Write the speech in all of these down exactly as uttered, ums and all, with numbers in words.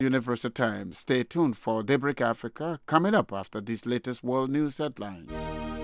Universal Times. Stay tuned for Daybreak Africa coming up after these latest world news headlines.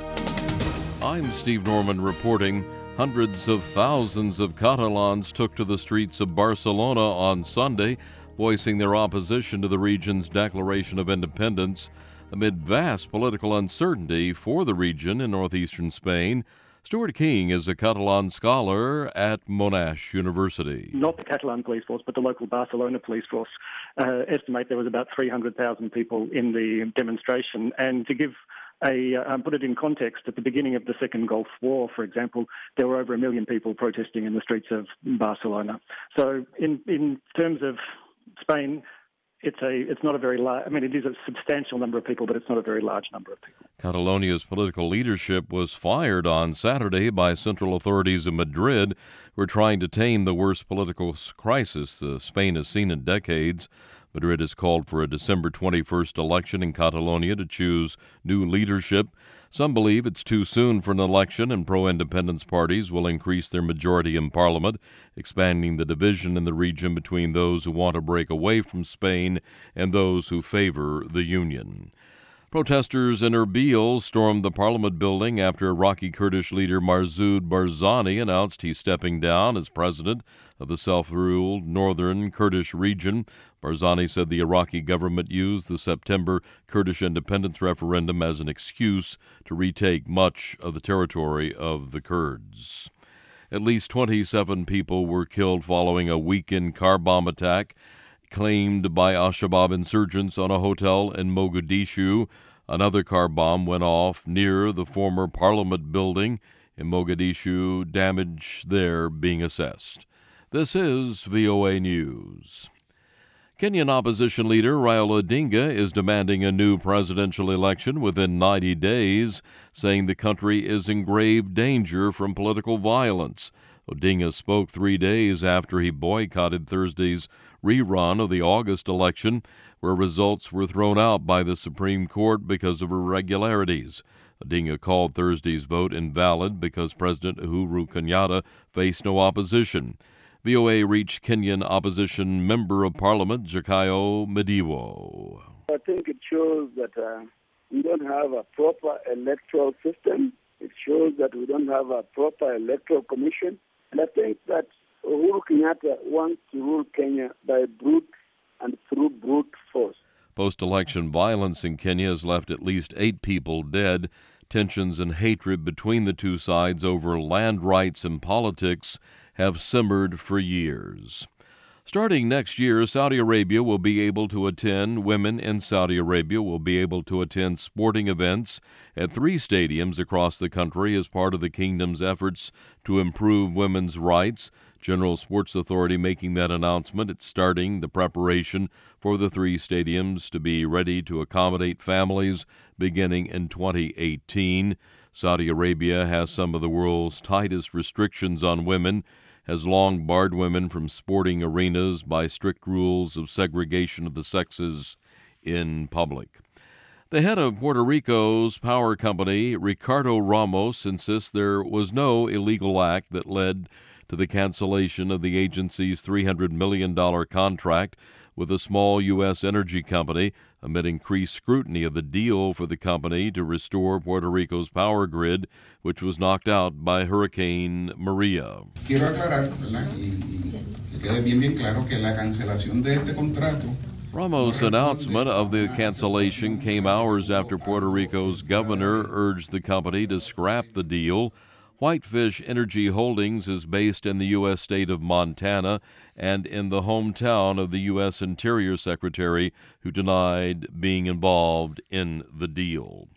I'm Steve Norman reporting. Hundreds of thousands of Catalans took to the streets of Barcelona on Sunday, voicing their opposition to the region's declaration of independence amid vast political uncertainty for the region in northeastern Spain. Stuart King is a Catalan scholar at Monash University. Not the Catalan police force, but the local Barcelona police force uh, estimate there was about three hundred thousand people in the demonstration. And to give a, uh, put it in context, at the beginning of the Second Gulf War, for example, there were over a million people protesting in the streets of Barcelona. So in, in terms of Spain, It's a. It's not a very large. I mean, it is a substantial number of people, but it's not a very large number of people. Catalonia's political leadership was fired on Saturday by central authorities in Madrid, who are trying to tame the worst political crisis uh, Spain has seen in decades. Madrid has called for a December twenty-first election in Catalonia to choose new leadership. Some believe it's too soon for an election, and pro-independence parties will increase their majority in parliament, expanding the division in the region between those who want to break away from Spain and those who favor the Union. Protesters in Erbil stormed the parliament building after Iraqi Kurdish leader Masoud Barzani announced he's stepping down as president of the self-ruled northern Kurdish region. Barzani said the Iraqi government used the September Kurdish independence referendum as an excuse to retake much of the territory of the Kurds. At least twenty-seven people were killed following a weekend car bomb attack claimed by Al-Shabaab insurgents on a hotel in Mogadishu. Another car bomb went off near the former parliament building in Mogadishu, damage there being assessed. This is V O A News. Kenyan opposition leader Raila Odinga is demanding a new presidential election within ninety days, saying the country is in grave danger from political violence. Odinga spoke three days after he boycotted Thursday's rerun of the August election, where results were thrown out by the Supreme Court because of irregularities. Odinga called Thursday's vote invalid because President Uhuru Kenyatta faced no opposition. V O A reached Kenyan opposition member of parliament, Zakayo Mediwo. I think it shows that uh, we don't have a proper electoral system. It shows that we don't have a proper electoral commission. And I think that Uhuru Kenyatta wants to rule Kenya by brute and through brute force. Post-election violence in Kenya has left at least eight people dead. Tensions and hatred between the two sides over land rights and politics have simmered for years. Starting next year, Saudi Arabia will be able to attend, women in Saudi Arabia will be able to attend sporting events at three stadiums across the country as part of the kingdom's efforts to improve women's rights. General Sports Authority making that announcement. It's starting the preparation for the three stadiums to be ready to accommodate families beginning in twenty eighteen. Saudi Arabia has some of the world's tightest restrictions on women, has long barred women from sporting arenas by strict rules of segregation of the sexes in public. The head of Puerto Rico's power company, Ricardo Ramos, insists there was no illegal act that led to the cancellation of the agency's three hundred million dollars contract with a small U S energy company amid increased scrutiny of the deal for the company to restore Puerto Rico's power grid, which was knocked out by Hurricane Maria. Quiero aclarar, ¿verdad? Y, y que quede bien bien claro que la cancelación de este contrato. Ramos' announcement of the cancellation came hours after Puerto Rico's governor urged the company to scrap the deal. Whitefish Energy Holdings is based in the U S state of Montana and in the hometown of the U S Interior Secretary, who denied being involved in the deal.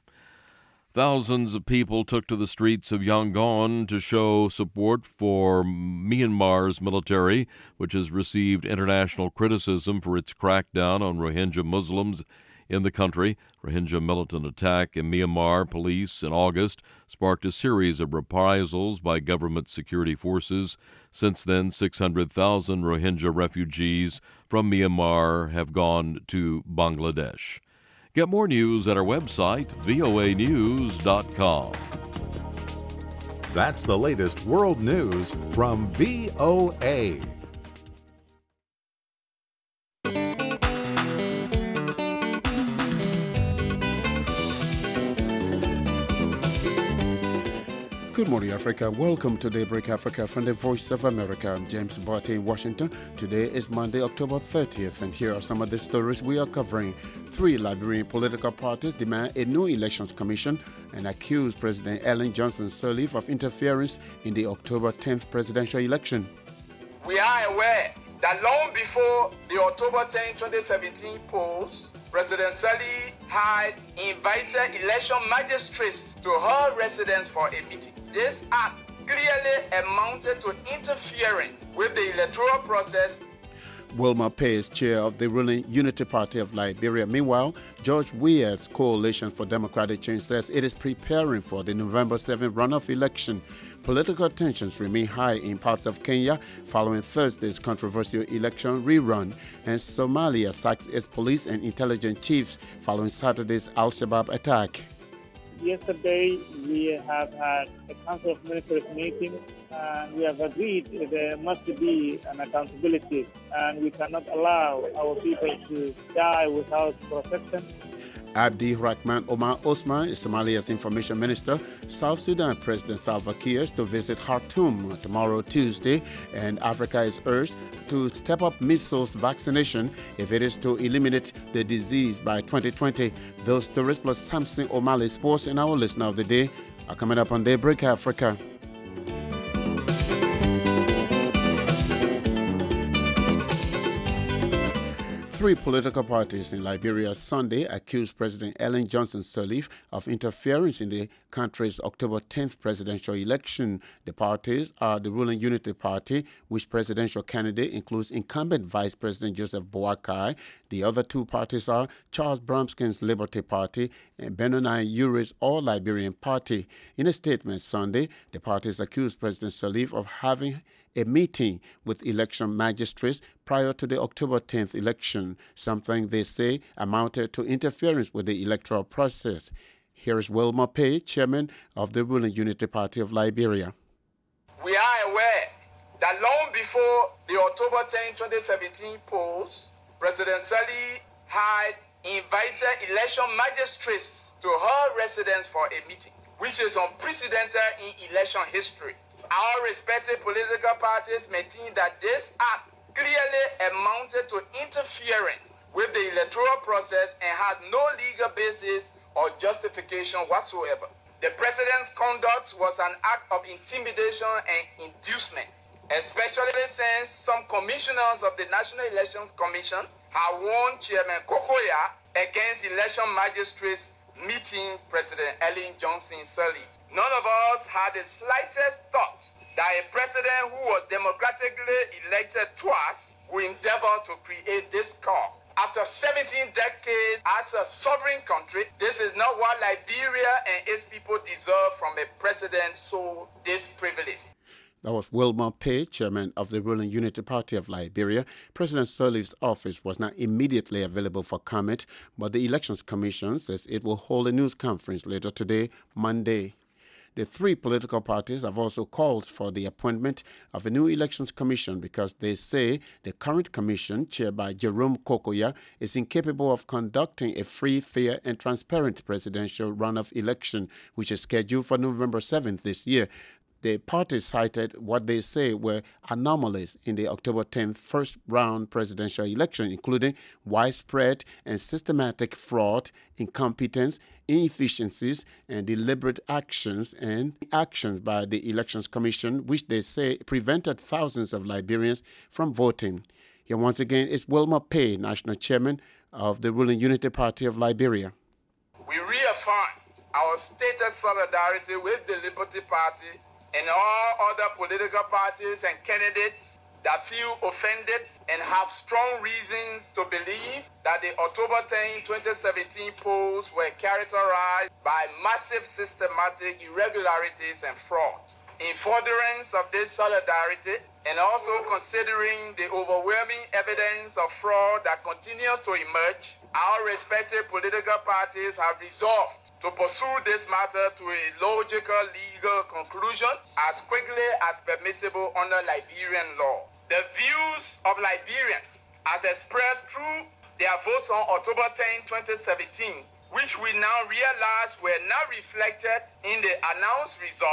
Thousands of people took to the streets of Yangon to show support for Myanmar's military, which has received international criticism for its crackdown on Rohingya Muslims in the country. Rohingya militant attack in Myanmar police in August sparked a series of reprisals by government security forces. Since then, six hundred thousand Rohingya refugees from Myanmar have gone to Bangladesh. Get more news at our website, V O A news dot com. That's the latest world news from V O A. Good morning, Africa. Welcome to Daybreak Africa from the Voice of America. I'm James Barty in Washington. Today is Monday, October thirtieth, and here are some of the stories we are covering. Three Liberian political parties demand a new elections commission and accuse President Ellen Johnson Sirleaf of interference in the October tenth presidential election. We are aware that long before the October tenth, twenty seventeen polls, President Sirleaf had invited election magistrates to her residence for a meeting. This act clearly amounted to interfering with the electoral process. Wilma Pace, chair of the ruling Unity Party of Liberia. Meanwhile, George Weah's Coalition for Democratic Change says it is preparing for the November seventh runoff election. Political tensions remain high in parts of Kenya following Thursday's controversial election rerun, and Somalia sacks its police and intelligence chiefs following Saturday's Al-Shabaab attack. Yesterday, we have had a Council of Ministers meeting, and we have agreed there must be an accountability, and we cannot allow our people to die without protection. Abdi Rahman Omar Osman is Somalia's information minister. South Sudan President Salva Kiir is to visit Khartoum tomorrow, Tuesday, and Africa is urged to step up measles vaccination if it is to eliminate the disease by twenty twenty. Those stories plus Samson O'Malley sports in our listener of the day are coming up on Daybreak Africa. Three political parties in Liberia Sunday accused President Ellen Johnson Sirleaf of interference in the country's October tenth presidential election. The parties are the ruling Unity Party, which presidential candidate includes incumbent Vice President Joseph Boakai. The other two parties are Charles Bromskin's Liberty Party and Benoni Uri's All Liberian Party. In a statement Sunday, the parties accused President Sirleaf of having a meeting with election magistrates prior to the October tenth election, something they say amounted to interference with the electoral process. Here is Wilma Pay, chairman of the ruling Unity Party of Liberia. We are aware that long before the October tenth, twenty seventeen polls, President Sirleaf had invited election magistrates to her residence for a meeting, which is unprecedented in election history. Our respective political parties maintain that this act clearly amounted to interference with the electoral process and had no legal basis or justification whatsoever. The president's conduct was an act of intimidation and inducement, especially since some commissioners of the National Elections Commission have warned Chairman Kokoya against election magistrates meeting President Ellen Johnson Sirleaf. None of us had the slightest thought that a president who was democratically elected twice will endeavor to create this chaos. After seventeen decades as a sovereign country, this is not what Liberia and its people deserve from a president so disprivileged. That was Wilma Pay, chairman of the ruling Unity Party of Liberia. President Sirleaf's office was not immediately available for comment, but the Elections Commission says it will hold a news conference later today, Monday. The three political parties have also called for the appointment of a new elections commission because they say the current commission, chaired by Jerome Kokoya, is incapable of conducting a free, fair, and transparent presidential runoff election, which is scheduled for November seventh this year. The parties cited what they say were anomalies in the October tenth first round presidential election, including widespread and systematic fraud, incompetence, inefficiencies, and deliberate actions and actions by the Elections Commission, which they say prevented thousands of Liberians from voting. Here once again is Wilma Pay, national chairman of the ruling Unity Party of Liberia. We reaffirm our stated solidarity with the Liberty Party and all other political parties and candidates that feel offended and have strong reasons to believe that the October tenth, twenty seventeen polls were characterized by massive systematic irregularities and fraud. In furtherance of this solidarity, and also considering the overwhelming evidence of fraud that continues to emerge, our respective political parties have resolved to pursue this matter to a logical legal conclusion as quickly as permissible under Liberian law. The views of Liberians as expressed through their votes on October tenth, twenty seventeen, which we now realize were not reflected in the announced results,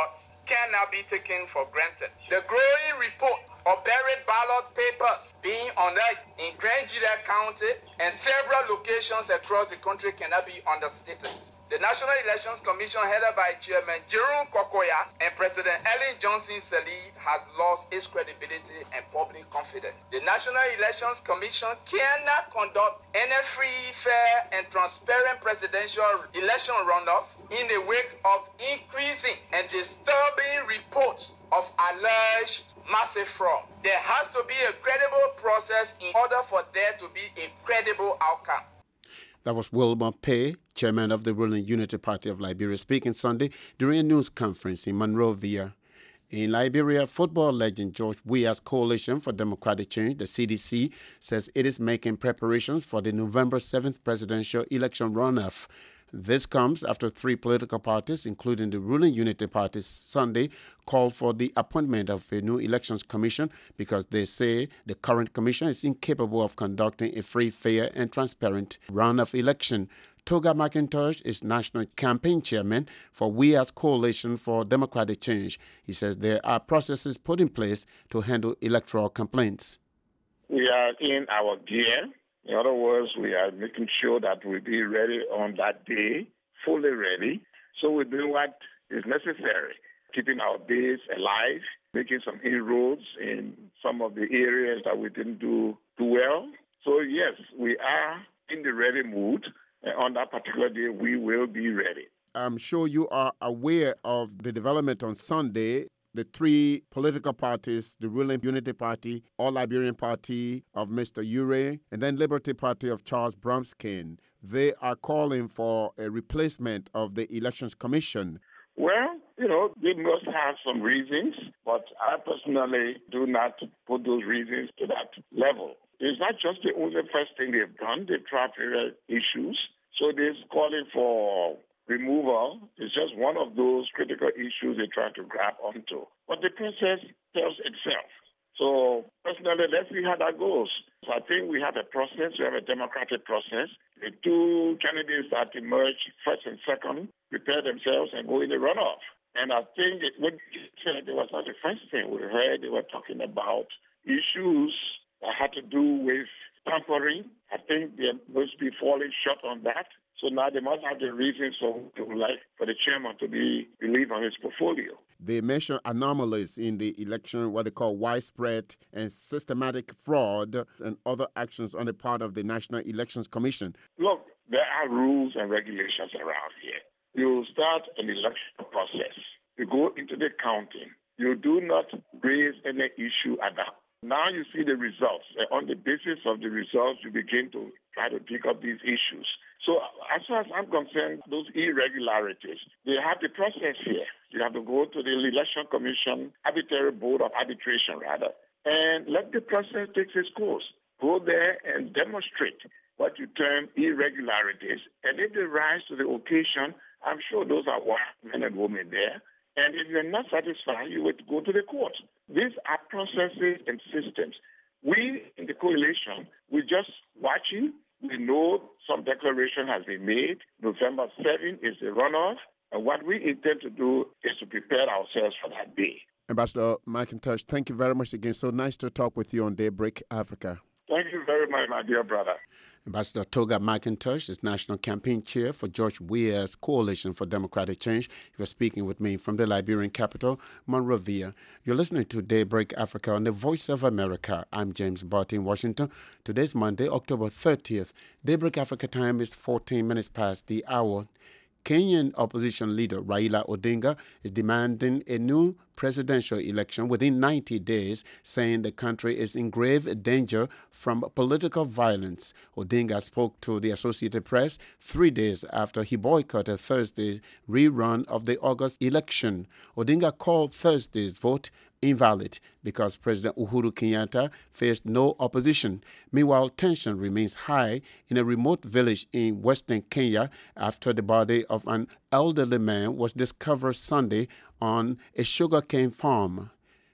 cannot be taken for granted. The growing report of buried ballot papers being unearthed in Nigeria County and several locations across the country cannot be understated. The National Elections Commission, headed by Chairman Jerome Kokoya and President Ellen Johnson Sirleaf, has lost its credibility and public confidence. The National Elections Commission cannot conduct any free, fair, and transparent presidential election runoff in the wake of increasing and disturbing reports of alleged massive fraud. There has to be a credible process in order for there to be a credible outcome. That was Wilmer Pay, chairman of the ruling Unity Party of Liberia, speaking Sunday during a news conference in Monrovia. In Liberia, football legend George Weah's Coalition for Democratic Change, the C D C, says it is making preparations for the November seventh presidential election runoff. This comes after three political parties, including the ruling Unity Party, Sunday called for the appointment of a new elections commission because they say the current commission is incapable of conducting a free, fair, and transparent runoff election. Toga McIntosh is national campaign chairman for Weah's Coalition for Democratic Change. He says there are processes put in place to handle electoral complaints. We are in our gear. In other words, we are making sure that we'll be ready on that day, fully ready. So we're doing what is necessary, keeping our base alive, making some inroads in some of the areas that we didn't do too well. So yes, we are in the ready mood. And on that particular day, we will be ready. I'm sure you are aware of the development on Sunday. The three political parties, the ruling Unity Party, All Liberian Party of Mister Ure, and then Liberty Party of Charles Bromskin, they are calling for a replacement of the Elections Commission. Well, you know, they must have some reasons, but I personally do not put those reasons to that level. It's not just the only first thing they've done. They've tried various issues. So they're calling for removal is just one of those critical issues they try to grab onto. But the process tells itself. So personally, let's see how that goes. So I think we have a process. We have a democratic process. The two candidates that emerge, first and second, prepare themselves and go in the runoff. And I think it, what you said, it was not the first thing we heard. They were talking about issues that had to do with tampering. I think they must be falling short on that. So now they must have the reasons for they would like for the chairman to be relieved on his portfolio. They mention anomalies in the election, what they call widespread and systematic fraud and other actions on the part of the National Elections Commission. Look, there are rules and regulations around here. You start an election process. You go into the counting. You do not raise any issue at that. Now you see the results. And on the basis of the results, you begin to try to pick up these issues. So as far as I'm concerned, those irregularities, they have the process here. You have to go to the Election Commission, Arbitrary Board of Arbitration, rather, and let the process take its course. Go there and demonstrate what you term irregularities. And if they rise to the occasion, I'm sure those are white men and women there. And if you're not satisfied, you would go to the court. These are processes and systems. We in the coalition, we're just watching. We know some declaration has been made. November seventh is the runoff. And what we intend to do is to prepare ourselves for that day. Ambassador McIntosh, thank you very much again. So nice to talk with you on Daybreak Africa. Thank you very much, my dear brother. Ambassador Toga McIntosh is National Campaign Chair for George Weah's Coalition for Democratic Change. He was speaking with me from the Liberian capital, Monrovia. You're listening to Daybreak Africa on the Voice of America. I'm James Barty in Washington. Today's Monday, October thirtieth. Daybreak Africa time is fourteen minutes past the hour. Kenyan opposition leader Raila Odinga is demanding a new presidential election within ninety days, saying the country is in grave danger from political violence. Odinga spoke to the Associated Press three days after he boycotted Thursday's rerun of the August election. Odinga called Thursday's vote invalid because President Uhuru Kenyatta faced no opposition. Meanwhile, tension remains high in a remote village in western Kenya after the body of an elderly man was discovered Sunday on a sugarcane farm.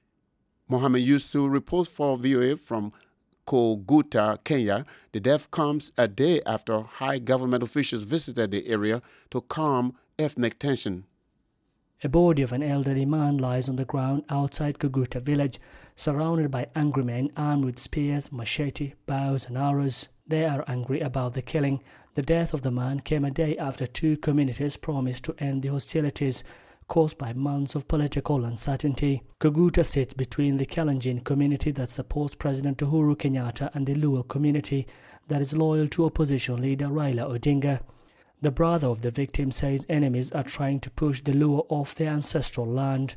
Mohammed Yusuf reports for V O A from Koguta, Kenya. The death comes a day after high government officials visited the area to calm ethnic tension. A body of an elderly man lies on the ground outside Koguta village, surrounded by angry men armed with spears, machete, bows and arrows. They are angry about the killing. The death of the man came a day after two communities promised to end the hostilities caused by months of political uncertainty. Koguta sits between the Kalenjin community that supports President Uhuru Kenyatta and the Luo community that is loyal to opposition leader Raila Odinga. The brother of the victim says enemies are trying to push the Luo off their ancestral land.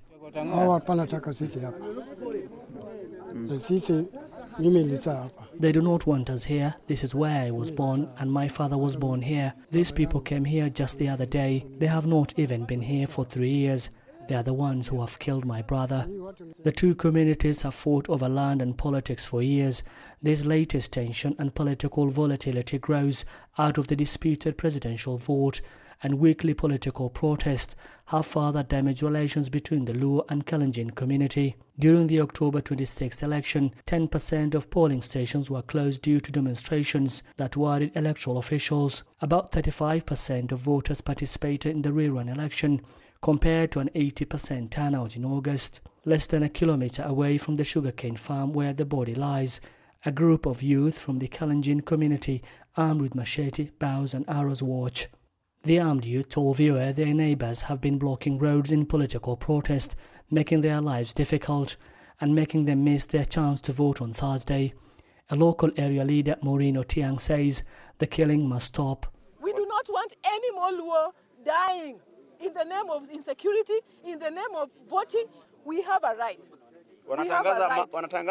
They do not want us here. This is where I was born, and my father was born here. These people came here just the other day. They have not even been here for three years. They are the ones who have killed my brother. The two communities have fought over land and politics for years. This latest tension and political volatility grows out of the disputed presidential vote, and weekly political protests have further damaged relations between the Luo and Kalenjin community. During the October twenty-sixth election, ten percent of polling stations were closed due to demonstrations that worried electoral officials. About thirty-five percent of voters participated in the rerun election, compared to an eighty percent turnout in August. Less than a kilometre away from the sugarcane farm where the body lies, a group of youth from the Kalenjin community armed with machete, bows and arrows watch. The armed youth told V O A their neighbours have been blocking roads in political protest, making their lives difficult and making them miss their chance to vote on Thursday. A local area leader, Maureen Otiang, says the killing must stop. We do not want any more Luo dying in the name of insecurity, in the name of voting. We have a right. We have a right.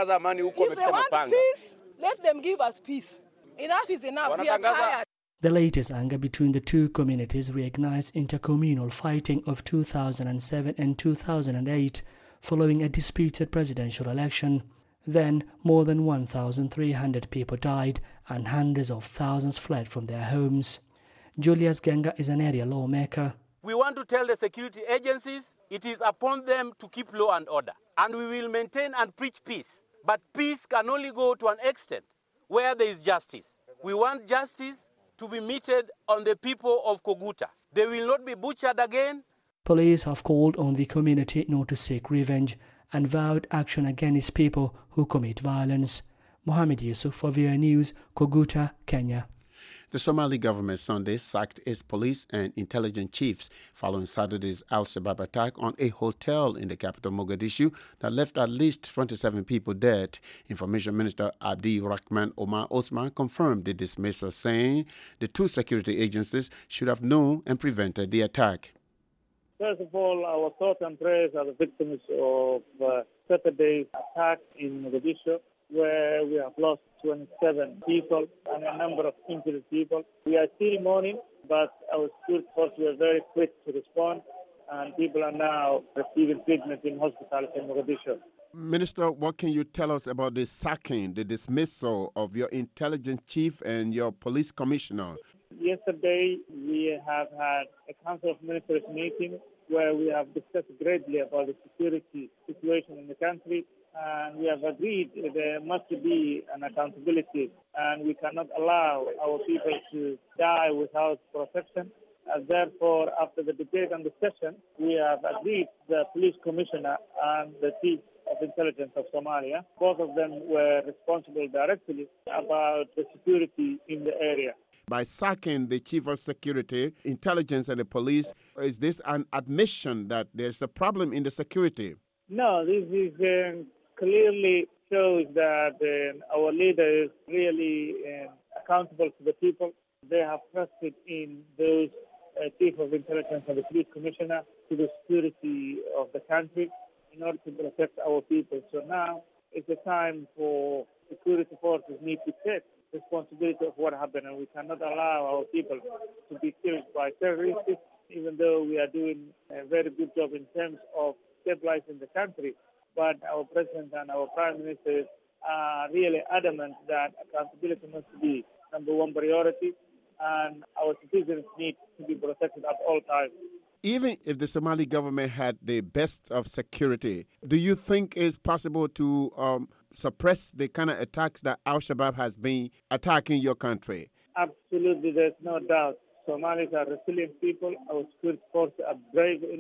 If they want peace, let them give us peace. Enough is enough. We are tired. The latest anger between the two communities reignites intercommunal fighting of two thousand seven and two thousand eight following a disputed presidential election. Then, more than one thousand three hundred people died and hundreds of thousands fled from their homes. Julius Genga is an area lawmaker. We want to tell the security agencies it is upon them to keep law and order, and we will maintain and preach peace. But peace can only go to an extent where there is justice. We want justice to be meted on the people of Koguta. They will not be butchered again. Police have called on the community not to seek revenge and vowed action against people who commit violence. Mohammed Yusuf for V O A News, Koguta, Kenya. The Somali government Sunday sacked its police and intelligence chiefs following Saturday's Al-Shabaab attack on a hotel in the capital Mogadishu that left at least twenty-seven people dead. Information Minister Abdi Rahman Omar Osman confirmed the dismissal, saying the two security agencies should have known and prevented the attack. First of all, our thoughts and prayers are the victims of uh, Saturday's attack in Mogadishu, where we have lost twenty-seven people and a number of injured people. We are still mourning, but our security forces were very quick to respond, and people are now receiving treatment in hospitals in Mogadishu. Minister, what can you tell us about the sacking, the dismissal of your intelligence chief and your police commissioner? Yesterday, we have had a Council of Ministers meeting where we have discussed greatly about the security situation in the country. And we have agreed there must be an accountability, and we cannot allow our people to die without protection. And therefore, after the debate and discussion, we have agreed the police commissioner and the chief of intelligence of Somalia. Both of them were responsible directly about the security in the area. By sacking the chief of security, intelligence and the police, is this an admission that there's a problem in the security? No, this is uh, clearly shows that uh, our leader is really uh, accountable to the people. They have trusted in those uh, chief of intelligence and the police commissioner to the security of the country in order to protect our people. So now it's a time for security forces need to take responsibility of what happened, and we cannot allow our people to be killed by terrorists, even though we are doing a very good job in terms of stabilizing the country. But our president and our prime minister are really adamant that accountability must be number one priority, and our citizens need to be protected at all times. Even if the Somali government had the best of security, do you think it's possible to um, suppress the kind of attacks that Al-Shabaab has been attacking your country? Absolutely, there's no doubt. Somalis are resilient people. Our security forces are brave enough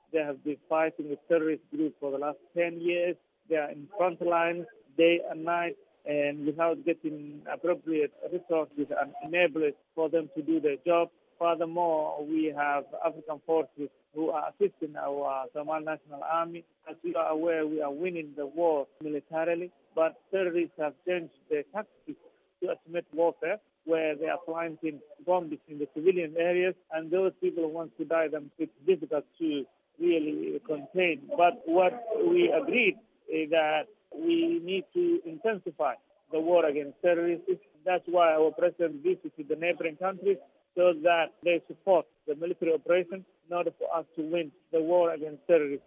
They have been fighting with terrorist groups for the last ten years. They are in front lines day and night, and without getting appropriate resources and enablers for them to do their job. Furthermore, we have African forces who are assisting our Somali National Army. As you are aware, we are winning the war militarily, but terrorists have changed their tactics to ultimate warfare, where they are planting bombs in the civilian areas, and those people want to die them. It's difficult to really contain. But what we agreed is that we need to intensify the war against terrorists. That's why our president visited the neighboring countries, so that they support the military operation in order for us to win the war against terrorism.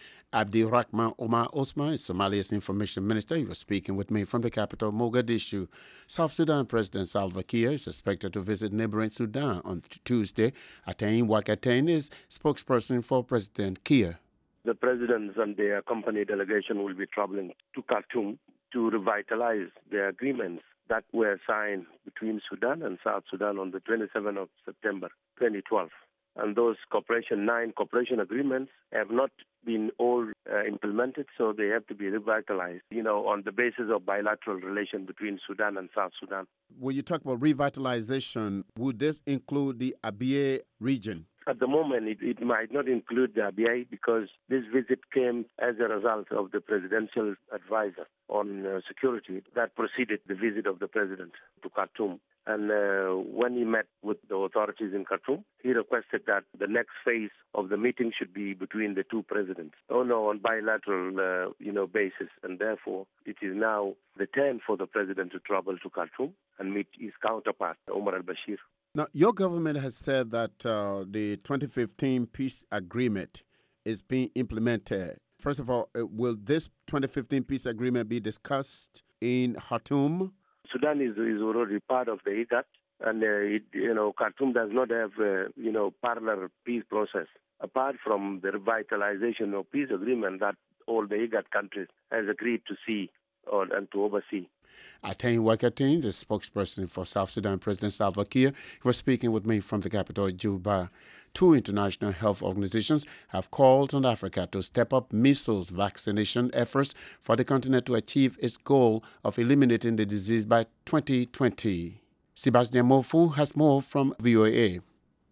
Abdirahman Omar Osman is Somalia's information minister. He was speaking with me from the capital, Mogadishu. South Sudan President Salva Kiir is expected to visit neighboring Sudan on Tuesday. Atain Wakatain is spokesperson for President Kiir. The presidents and their company delegation will be traveling to Khartoum to revitalize the agreements that were signed between Sudan and South Sudan on the twenty-seventh of September twenty twelve. And those cooperation, nine cooperation agreements have not been all uh, implemented, so they have to be revitalized, you know, on the basis of bilateral relation between Sudan and South Sudan. When you talk about revitalization, would this include the Abyei region? At the moment, it, it might not include the Abyei because this visit came as a result of the presidential advisor on uh, security that preceded the visit of the president to Khartoum. And uh, when he met with the authorities in Khartoum, he requested that the next phase of the meeting should be between the two presidents. Oh no, on bilateral, uh, you know, basis. And therefore, it is now the turn for the president to travel to Khartoum and meet his counterpart, Omar al-Bashir. Now, your government has said that uh, the twenty fifteen peace agreement is being implemented. First of all, uh, will this twenty fifteen peace agreement be discussed in Khartoum? Sudan is, is already part of the IGAD, and uh, it, you know, Khartoum does not have uh, you know parallel peace process apart from the revitalization of peace agreement that all the IGAD countries has agreed to see or and to oversee. Atain Wakatain, the spokesperson for South Sudan President Salva Kiir, was speaking with me from the capital, Juba. Two international health organizations have called on Africa to step up measles vaccination efforts for the continent to achieve its goal of eliminating the disease by twenty twenty. Sebastian Mofu has more from V O A.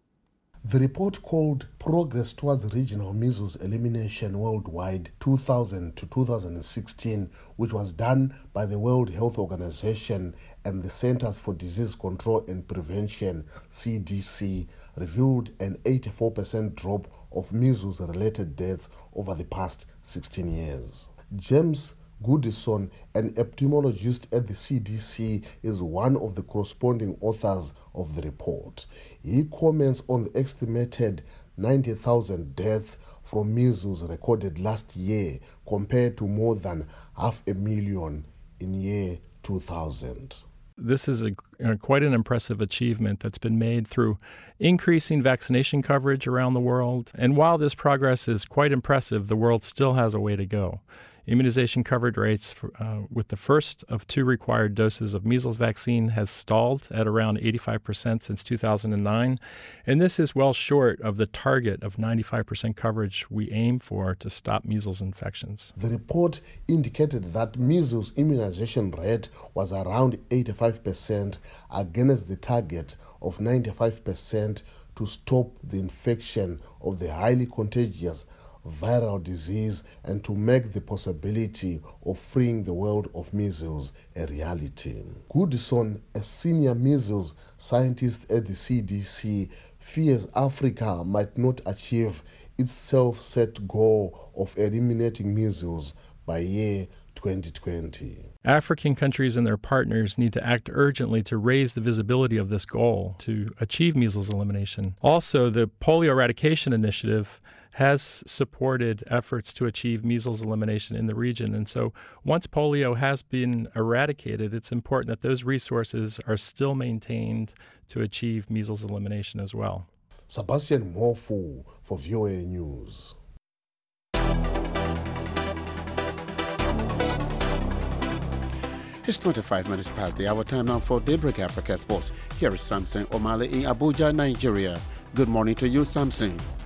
The report called Progress Towards Regional Measles Elimination Worldwide two thousand to two thousand sixteen, which was done by the World Health Organization and the Centers for Disease Control and Prevention, C D C, revealed an eighty-four percent drop of measles-related deaths over the past sixteen years. James Goodison, an epidemiologist at the C D C, is one of the corresponding authors of the report. He comments on the estimated ninety thousand deaths from measles recorded last year compared to more than half a million in year two thousand. This is a, a, quite an impressive achievement that's been made through increasing vaccination coverage around the world. And while this progress is quite impressive, the world still has a way to go. Immunization coverage rates for, uh, with the first of two required doses of measles vaccine has stalled at around eighty-five percent since two thousand nine, and this is well short of the target of ninety-five percent coverage we aim for to stop measles infections. The report indicated that measles immunization rate was around eighty-five percent against the target of ninety-five percent to stop the infection of the highly contagious viral disease and to make the possibility of freeing the world of measles a reality. Goodison, a senior measles scientist at the C D C, fears Africa might not achieve its self-set goal of eliminating measles by year twenty twenty. African countries and their partners need to act urgently to raise the visibility of this goal to achieve measles elimination. Also, the Polio Eradication Initiative has supported efforts to achieve measles elimination in the region. And so once polio has been eradicated, it's important that those resources are still maintained to achieve measles elimination as well. Sebastian Mofu for V O A News. It's twenty-five minutes past the hour. Time now for Daybreak Africa Sports. Here is Samson Omale in Abuja, Nigeria. Good morning to you, Samson.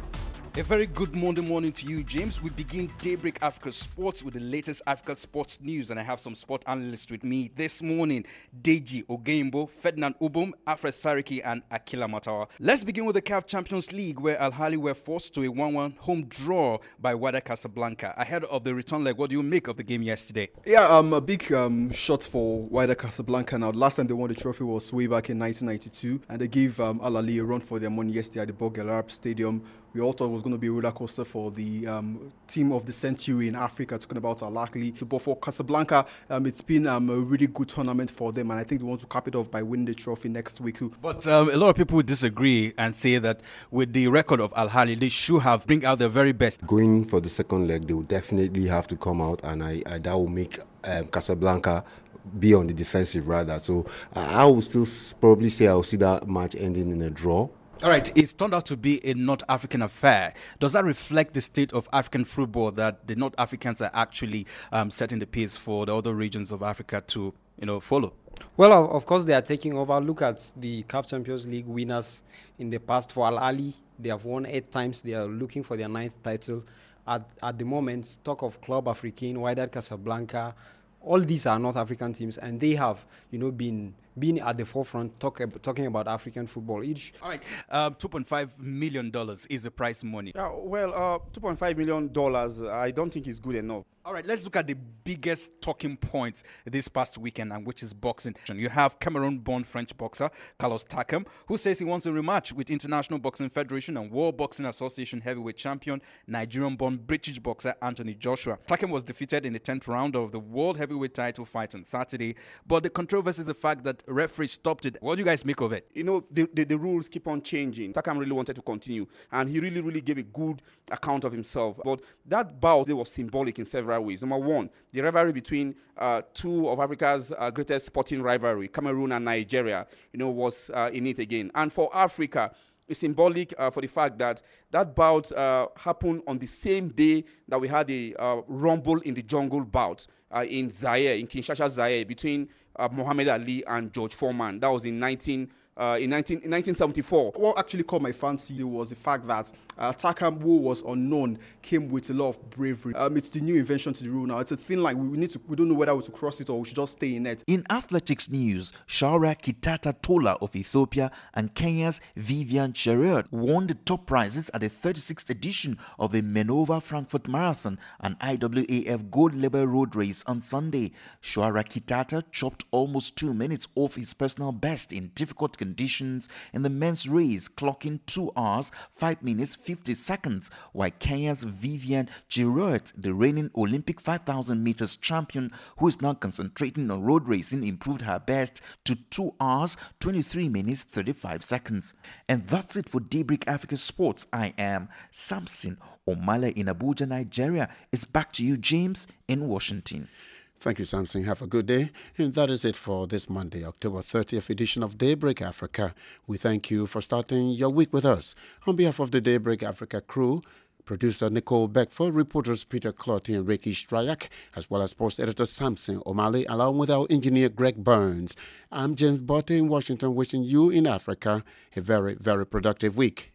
A very good Monday morning to you, James. We begin Daybreak Africa Sports with the latest Africa sports news, and I have some sport analysts with me this morning. Deji Ogeimbo, Ferdinand Ubum, Alfred Sariki, and Akila Matawa. Let's begin with the C A F Champions League, where Al Ahly were forced to a one one home draw by Wydad Casablanca. Ahead of the return leg, what do you make of the game yesterday? Yeah, um, a big um, shot for Wydad Casablanca. Now, last time they won the trophy was way back in nineteen ninety-two, and they gave um, Al Ahly a run for their money yesterday at the Borg El Arab Stadium. We all thought it was going to be a roller coaster for the um, team of the century in Africa, talking about Al Ahly. But for Casablanca, um, it's been um, a really good tournament for them, and I think they want to cap it off by winning the trophy next week too. But um, a lot of people disagree and say that with the record of Al Ahly, they should have bring out their very best. Going for the second leg, they will definitely have to come out, and I, I that will make um, Casablanca be on the defensive rather. So uh, I will still probably say I will see that match ending in a draw. All right, it's turned out to be a North African affair. Does that reflect the state of African football, that the North Africans are actually um, setting the pace for the other regions of Africa to, you know, follow? Well, of course, they are taking over. Look at the C A F Champions League winners in the past. For Al Ahly, they have won eight times. They are looking for their ninth title. At, at the moment, talk of Club Africain, Wydad Casablanca, all these are North African teams, and they have, you know, been been at the forefront talk, talking about African football. Each all right, um, two point five million dollars is the prize money. Yeah, well, uh, two point five million dollars, I don't think is good enough. All right, let's look at the biggest talking points this past weekend, and which is boxing. You have Cameroon-born French boxer Carlos Takam, who says he wants a rematch with International Boxing Federation and World Boxing Association heavyweight champion Nigerian-born British boxer Anthony Joshua. Takam was defeated in the tenth round of the World Heavyweight title fight on Saturday, but the controversy is the fact that referee stopped it. What do you guys make of it? You know, the, the, the rules keep on changing. Takam really wanted to continue, and he really, really gave a good account of himself. But that bout was symbolic in several ways. Number one, the rivalry between uh, two of Africa's uh, greatest sporting rivalry, Cameroon and Nigeria, you know, was uh, in it again. And for Africa, it's symbolic uh, for the fact that that bout uh, happened on the same day that we had the uh, Rumble in the Jungle bout uh, in Zaire, in Kinshasa, Zaire, between uh, Muhammad Ali and George Foreman. That was in nineteen. Uh, in, nineteen, in nineteen seventy-four. What actually caught my fancy was the fact that uh, Takam, who was unknown, came with a lot of bravery. Um, it's the new invention to the rule now. It's a thin line. We, we need to. We don't know whether we to cross it or we should just stay in it. In athletics news, Shaura Kitata Tola of Ethiopia and Kenya's Vivian Cheruiyot won the top prizes at the thirty-sixth edition of the Menova Frankfurt Marathon and I W A F Gold Label Road Race on Sunday. Shaura Kitata chopped almost two minutes off his personal best in difficult conditions in the men's race, clocking two hours, five minutes, fifty seconds, while Kenya's Vivian Cheruiyot, the reigning Olympic five thousand meters champion, who is now concentrating on road racing, improved her best to two hours, twenty-three minutes, thirty-five seconds. And that's it for Daybreak Africa Sports. I am Samson Omale in Abuja, Nigeria. It's back to you, James, in Washington. Thank you, Samson. Have a good day. And that is it for this Monday, October thirtieth edition of Daybreak Africa. We thank you for starting your week with us. On behalf of the Daybreak Africa crew, producer Nicole Beckford, reporters Peter Clotty and Ricky Strayak, as well as post editor Samson Omale, along with our engineer Greg Burns. I'm James Botte in Washington, wishing you in Africa a very, very productive week.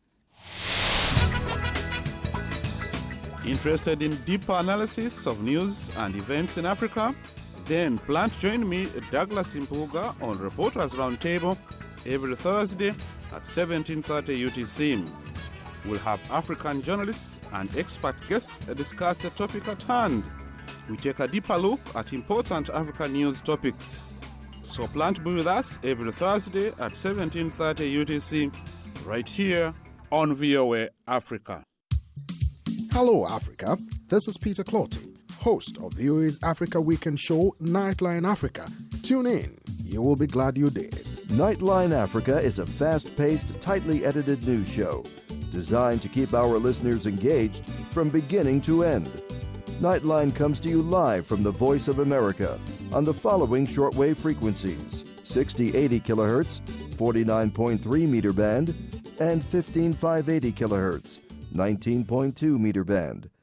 Interested in deeper analysis of news and events in Africa? Then plan to join me, Douglas Impuga, on Reporters Roundtable every Thursday at seventeen thirty U T C. We'll have African journalists and expert guests discuss the topic at hand. We take a deeper look at important African news topics. So plan to be with us every Thursday at seventeen thirty U T C, right here on V O A Africa. Hello, Africa. This is Peter Clotty, host of V O A's Africa Weekend show, Nightline Africa. Tune in. You will be glad you did. Nightline Africa is a fast-paced, tightly edited news show designed to keep our listeners engaged from beginning to end. Nightline comes to you live from the Voice of America on the following shortwave frequencies: sixty eighty kilohertz, forty-nine point three meter band, and fifteen five eighty kilohertz, nineteen point two meter band.